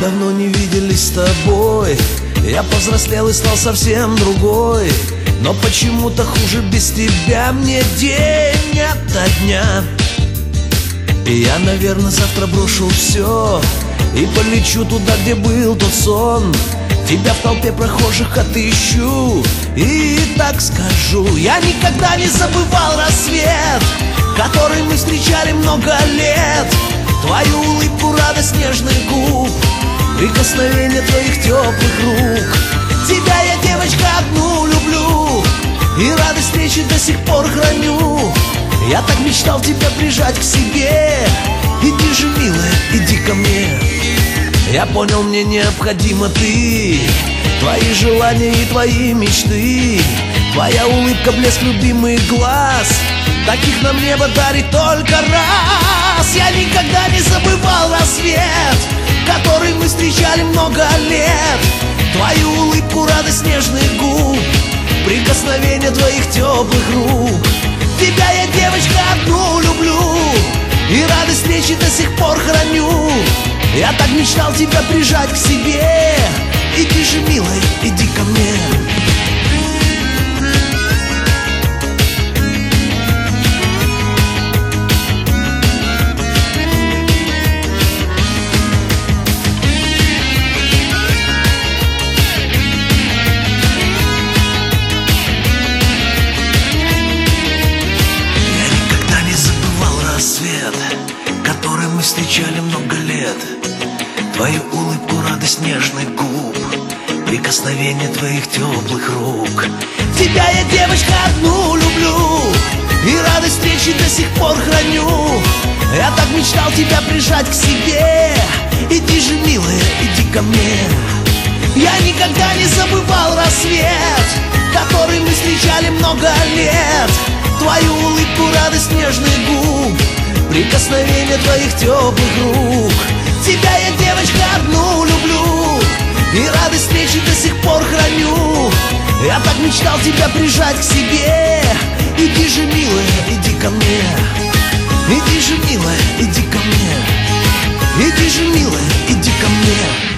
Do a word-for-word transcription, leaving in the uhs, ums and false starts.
давно не виделись с тобой. Я повзрослел и стал совсем другой. Но почему-то хуже без тебя мне день ото дня. И я, наверное, завтра брошу все и полечу туда, где был тот сон. Тебя в толпе прохожих отыщу и так скажу: я никогда не забывал рассвет, который мы встречали много лет. Твою улыбку, радость нежных губ, прикосновение твоих теплых рук. Тебя я, девочка, одну люблю, и радость встречи до сих пор храню. Я так мечтал тебя прижать к себе. Иди же, милая, иди ко мне. Я понял, мне необходима ты, твои желания и твои мечты. Твоя улыбка, блеск любимых глаз, таких нам небо дарит только раз. Я никогда не забывал рассвет, который мы встречали много лет. Твою улыбку, радость нежных губ, прикосновение твоих теплых рук. Тебя я, девочка, одну люблю, и радость встречи до сих пор храню. Я так мечтал тебя прижать к себе. Иди же, милая, иди ко мне. Который мы встречали много лет. Твою улыбку, радость нежных губ, прикосновение твоих теплых рук. Тебя я, девочка, одну люблю, и радость встречи до сих пор храню. Я так мечтал тебя прижать к себе. Иди же, милая, иди ко мне. Я никогда не забывал рассвет, который мы встречали много лет. Твою улыбку, радость нежных губ, прикосновение твоих теплых рук. Тебя я, девочка, одну люблю, и радость встречи до сих пор храню. Я так мечтал тебя прижать к себе. Иди же, милая, иди ко мне. Иди же, милая, иди ко мне. Иди же, милая, иди ко мне.